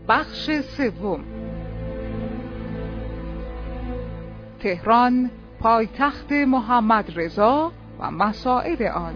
بخش سوم. تهران، پایتخت محمد رضا و مسائل آن.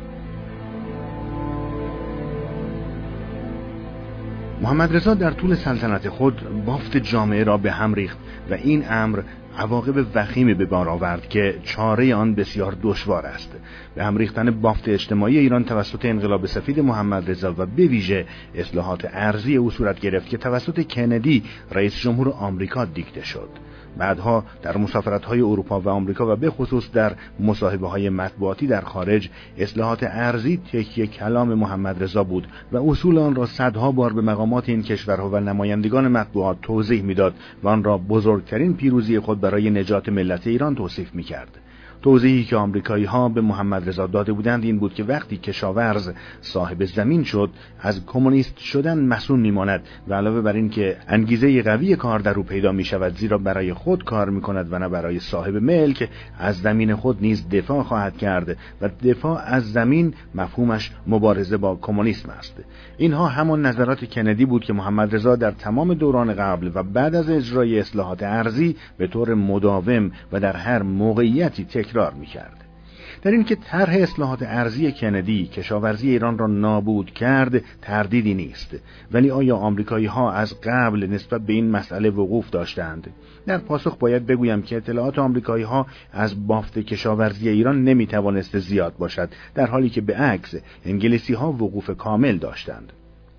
محمد رضا در طول سلطنت خود بافت جامعه را به هم ریخت و این امر عواقب وخیمی به بار آورد که چاره آن بسیار دشوار است. به هم ریختن بافت اجتماعی ایران توسط انقلاب سفید محمد رضا و به ویژه اصلاحات ارضی او صورت گرفت که توسط کندی رئیس جمهور آمریکا دیکته شد. بعدها در مسافرت‌های اروپا و آمریکا و به خصوص در مصاحبه‌های مطبوعاتی در خارج اصلاحات ارضی تکیه کلام محمد رضا بود و اصول آن را صدها بار به مقامات این کشورها و نمایندگان مطبوعات توضیح می‌داد و آن را بزرگترین پیروزی خود برای نجات ملت ایران توصیف می‌کرد. توضیحی که آمریکایی‌ها به محمد رضا داده بودند این بود که وقتی کشاورز صاحب زمین شد از کمونیست شدن مصون می‌ماند و علاوه بر این که انگیزه قوی کار در او پیدا می‌شود زیرا برای خود کار می‌کند و نه برای صاحب ملک، از زمین خود نیز دفاع خواهد کرد و دفاع از زمین مفهومش مبارزه با کمونیسم است. اینها همان نظرات کندی بود که محمد رضا در تمام دوران قبل و بعد از اجرای اصلاحات ارضی به طور مداوم و در هر موقعیتی تکرار می‌کرد. در این که طرح اصلاحات ارضی کندی کشاورزی ایران را نابود کرد تردیدی نیست، ولی آیا آمریکایی‌ها از قبل نسبت به این مسئله وقوف داشتند؟ در پاسخ باید بگویم که اطلاعات آمریکایی‌ها از بافت کشاورزی ایران نمی‌توانست زیاد باشد، در حالی که به عکس انگلیسی‌ها وقوف کامل داشتند.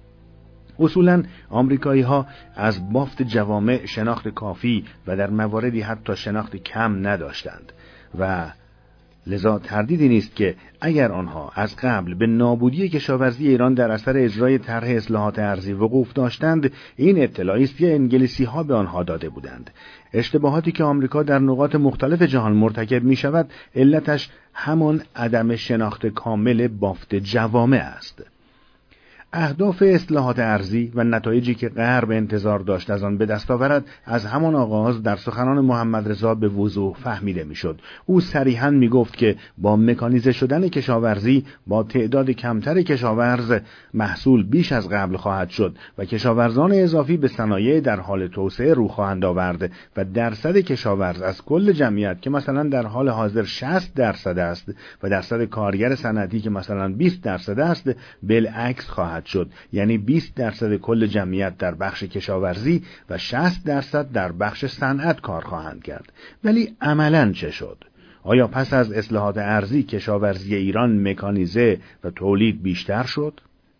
اصولاً آمریکایی‌ها از بافت جوامع شناخت کافی و در مواردی حتی شناخت کم نداشتند و لذا تردیدی نیست که اگر آنها از قبل به نابودی کشاورزی ایران در اثر اجرای طرح اصلاحات ارضی وقوف داشتند، این اطلاعی است که انگلیسی‌ها به آنها داده بودند. اشتباهاتی که آمریکا در نقاط مختلف جهان مرتکب می‌شود علتش همان عدم شناخت کامل بافت جوامع است. اهداف اصلاحات ارضی و نتایجی که غرب انتظار داشت از آن به دست آورد از همان آغاز در سخنان محمد رضا به وضوح فهمیده میشد. او صریحاً میگفت که با مکانیزه شدن کشاورزی با تعداد کمتر کشاورز محصول بیش از قبل خواهد شد و کشاورزان اضافی به صنایع در حال توسعه رو خواهند آورد و درصد کشاورز از کل جمعیت که مثلا در حال حاضر 60% است و درصد کارگر صنعتی که مثلا 20% است بالعکس خواهد شد، یعنی 20% کل جمعیت در بخش کشاورزی و 60% در بخش صنعت کار خواهند کرد. ولی عملاً چه شد؟ آیا پس از اصلاحات ارضی کشاورزی ایران مکانیزه و تولید بیشتر شد؟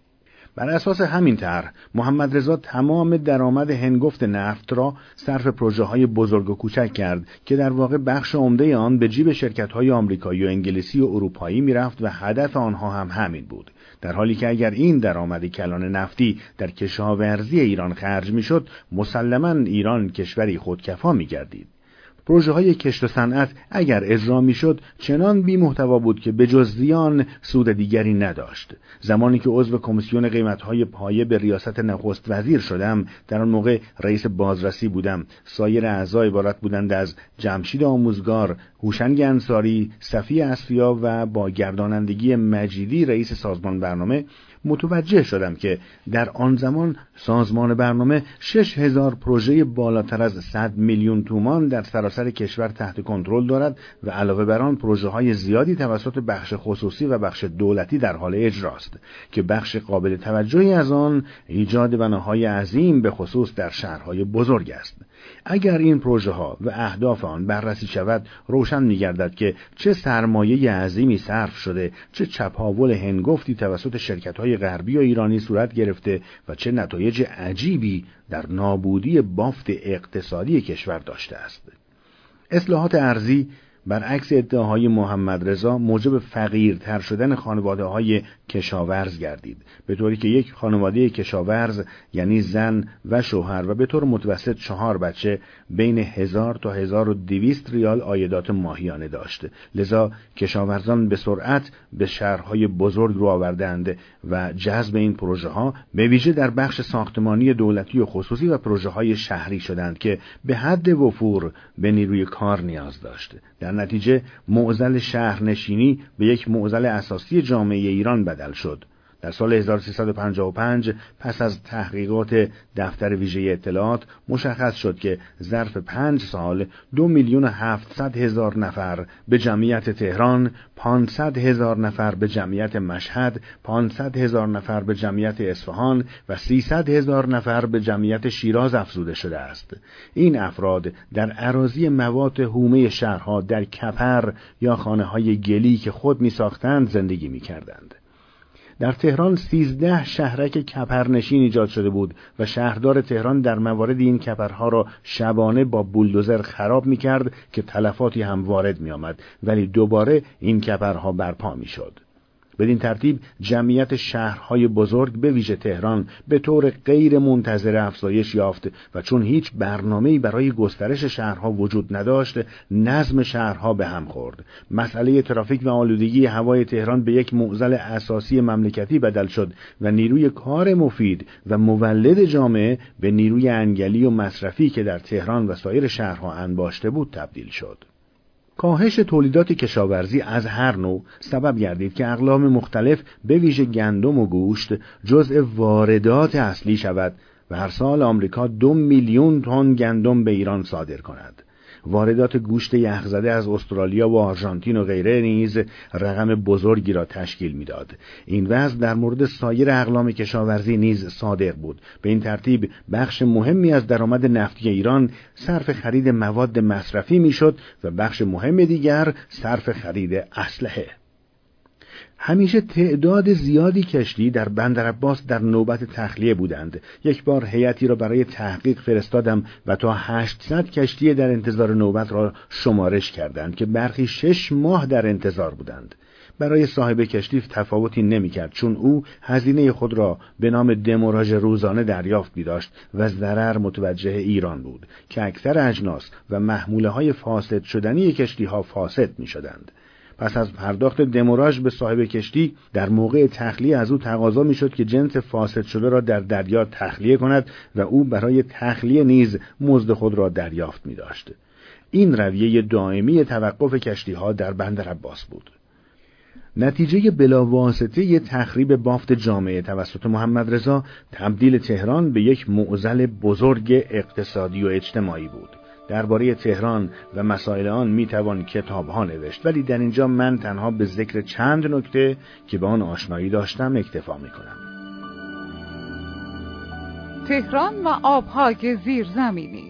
بر اساس همین طرح محمد رضا تمام درآمد هنگفت نفت را صرف پروژه‌های بزرگ و کوچک کرد که در واقع بخش عمده آن به جیب شرکت‌های آمریکایی و انگلیسی و اروپایی می‌رفت و هدف آنها هم همین بود. در حالی که اگر این درآمد کلان نفتی در کشاورزی ایران خرج می‌شد، مسلماً ایران کشوری خودکفا می‌گردید. پروژه‌های کشت و صنعت اگر اجرا می‌شد چنان بی محتوا بود که به جز زیان سود دیگری نداشت. زمانی که عضو کمیسیون قیمت‌های پایه به ریاست نخست وزیر شدم، در آن موقع رئیس بازرسی بودم. سایر اعضا عبارت بودند از جمشید آموزگار، هوشنگ انصاری، صفی اصفیا و با گردانندگی مجیدی رئیس سازمان برنامه. متوجه شدم که در آن زمان سازمان برنامه 6000 پروژه بالاتر از 100 میلیون تومان در سراسر کشور تحت کنترل دارد و علاوه بر آن پروژه‌های زیادی توسط بخش خصوصی و بخش دولتی در حال اجراست که بخش قابل توجهی از آن ایجاد بناهای عظیم به خصوص در شهرهای بزرگ است. اگر این پروژه‌ها و اهداف آن بررسی شود روشن می‌گردد که چه سرمایه عظیمی صرف شده، چه چپاول هنگفتی توسط شرکت‌های غربی و ایرانی صورت گرفته و چه نتایج عجیبی در نابودی بافت اقتصادی کشور داشته است. اصلاحات ارضی برعکس ادعاهای محمد رضا موجب فقیرتر شدن خانواده‌های کشاورز گردید، به طوری که یک خانواده کشاورز یعنی زن و شوهر و به طور متوسط 4 بچه بین 1000 تا 1200 ریال عایدات ماهیانه داشت. لذا کشاورزان به سرعت به شهرهای بزرگ رو آوردند و جذب این پروژه‌ها به ویژه در بخش ساختمانی دولتی و خصوصی و پروژه‌های شهری شدند که به حد وفور به نیروی کار نیاز داشت. در نتیجه معضل شهرنشینی به یک معضل اساسی جامعه ایران بدل شد. در سال 1355 پس از تحقیقات دفتر ویژه اطلاعات مشخص شد که ظرف 5 سال 2,700,000 نفر به جمعیت تهران، 500,000 نفر به جمعیت مشهد، 500,000 نفر به جمعیت اصفهان و 300,000 نفر به جمعیت شیراز افزوده شده است. این افراد در اراضی موات حومه شهرها در کپر یا خانه‌های گلی که خود می‌ساختند زندگی می‌کردند. در تهران 13 شهرک کپرنشین ایجاد شده بود و شهردار تهران در موارد این کپرها را شبانه با بولدوزر خراب می‌کرد که تلفاتی هم وارد می‌آمد، ولی دوباره این کپرها برپا می‌شد. بدین ترتیب جمعیت شهرهای بزرگ به ویژه تهران به طور غیر منتظره افزایش یافت و چون هیچ برنامه‌ای برای گسترش شهرها وجود نداشت، نظم شهرها به هم خورد. مسئله ترافیک و آلودگی هوای تهران به یک معضل اساسی مملکتی بدل شد و نیروی کار مفید و مولد جامعه به نیروی انگلی و مصرفی که در تهران و سایر شهرها انباشته بود تبدیل شد. کاهش تولیدات کشاورزی از هر نوع سبب گردید که اقلام مختلف به ویژه گندم و گوشت جزء واردات اصلی شود و هر سال آمریکا 2 میلیون تن گندم به ایران صادر کند. واردات گوشت یخزده از استرالیا و آرژانتین و غیره نیز رقم بزرگی را تشکیل میداد. این وضع در مورد سایر اقلام کشاورزی نیز صادق بود. به این ترتیب بخش مهمی از درآمد نفتی ایران صرف خرید مواد مصرفی میشد و بخش مهم دیگر صرف خرید اسلحه. همیشه تعداد زیادی کشتی در بندرعباس در نوبت تخلیه بودند. یک بار هیئتی را برای تحقیق فرستادم و تا 800 کشتی در انتظار نوبت را شمارش کردند که برخی 6 ماه در انتظار بودند. برای صاحب کشتی تفاوتی نمی‌کرد، چون او هزینه خود را به نام دموراژ روزانه دریافت می‌داشت و ضرر متوجه ایران بود که اکثر اجناس و محموله‌های فاسد شدنی کشتی‌ها فاسد می‌شدند. پس از پرداخت دموراژ به صاحب کشتی در موقع تخلیه از او تقاضا میشد که جنس فاسد شده را در دریا تخلیه کند و او برای تخلیه نیز مزد خود را دریافت می داشت. این رویه دائمی توقف کشتی ها در بندرعباس بود. نتیجه بلاواسطه تخریب بافت جامعه توسط محمد رضا تبدیل تهران به یک معضل بزرگ اقتصادی و اجتماعی بود. درباره تهران و مسائل آن میتوان کتاب‌ها نوشت، ولی در اینجا من تنها به ذکر چند نکته که با آن آشنایی داشتم اکتفا میکنم. تهران و آبهای زیرزمینی.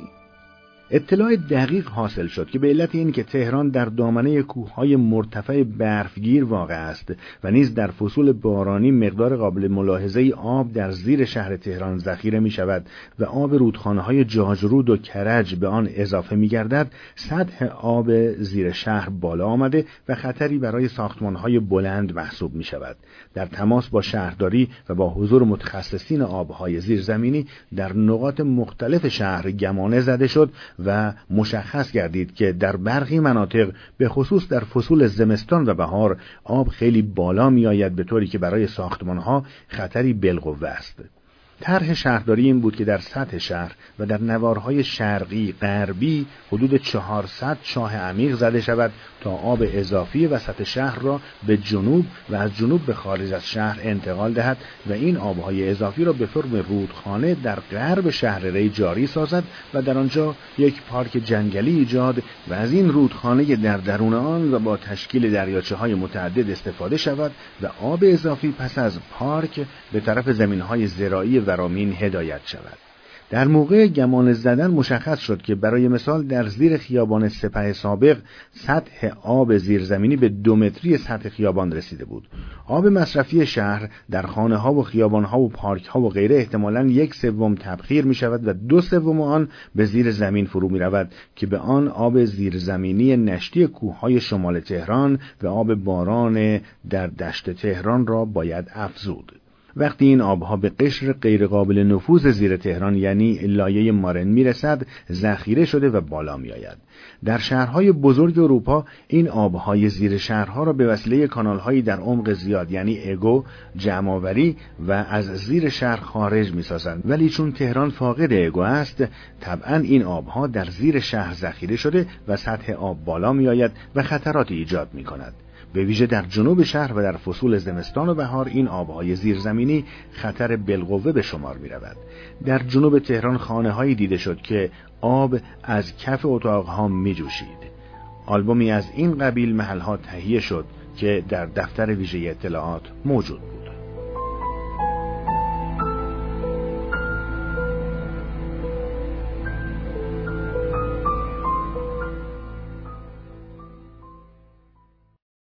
اطلاع دقیق حاصل شد که به علت این که تهران در دامنه کوههای مرتفع برفگیر واقع است و نیز در فصول بارانی مقدار قابل ملاحظه‌ای آب در زیر شهر تهران ذخیره می شود و آب رودخانه‌های جاجرود و کرج به آن اضافه می گردد، سطح آب زیر شهر بالا آمده و خطری برای ساختمان‌های بلند محسوب می شود. در تماس با شهرداری و با حضور متخصصین آبهای زیرزمینی در نقاط مختلف شهر گمانه زده شد و مشخص گردید که در برخی مناطق به خصوص در فصول زمستان و بهار آب خیلی بالا می آید، به طوری که برای ساختمانها خطری بالقوه است. طرح شهرداری این بود که در سطح شهر و در نوارهای شرقی غربی حدود 400 چاه عمیق زده شود تا آب اضافی وسط شهر را به جنوب و از جنوب به خارج از شهر انتقال دهد و این آبهای اضافی را به فرم رودخانه در غرب شهر ری جاری سازد و در آنجا یک پارک جنگلی ایجاد و از این رودخانه در درون آن و با تشکیل دریاچه‌های متعدد استفاده شود و آب اضافی پس از پارک به طرف زمین‌های زراعی ورامین هدایت شود. در موقع گمان زدن مشخص شد که برای مثال در زیر خیابان سپه سابق سطح آب زیرزمینی به 2 متری سطح خیابان رسیده بود. آب مصرفی شهر در خانه ها و خیابان ها و پارک ها و غیره احتمالاً 1/3 تبخیر می شود و 2/3 آن به زیر زمین فرو می رود که به آن آب زیرزمینی نشتی کوههای شمال تهران و آب باران در دشت تهران را باید افزود. وقتی این آبها به قشر غیرقابل نفوذ زیر تهران یعنی لایه مارن میرسد، ذخیره شده و بالا میآید. در شهرهای بزرگ اروپا این آبهای زیر شهرها را به وسیله کانالهایی در عمق زیاد یعنی اگو جمع‌آوری و از زیر شهر خارج میسازند، ولی چون تهران فاقد اگو است، طبعا این آبها در زیر شهر ذخیره شده و سطح آب بالا میآید و خطراتی ایجاد میکند. به ویژه در جنوب شهر و در فصول زمستان و بهار این آبهای زیرزمینی خطر بالقوه به شمار می رود. در جنوب تهران خانه‌هایی دیده شد که آب از کف اتاقها می جوشید. آلبومی از این قبیل محلها تهیه شد که در دفتر ویژه اطلاعات موجود بود.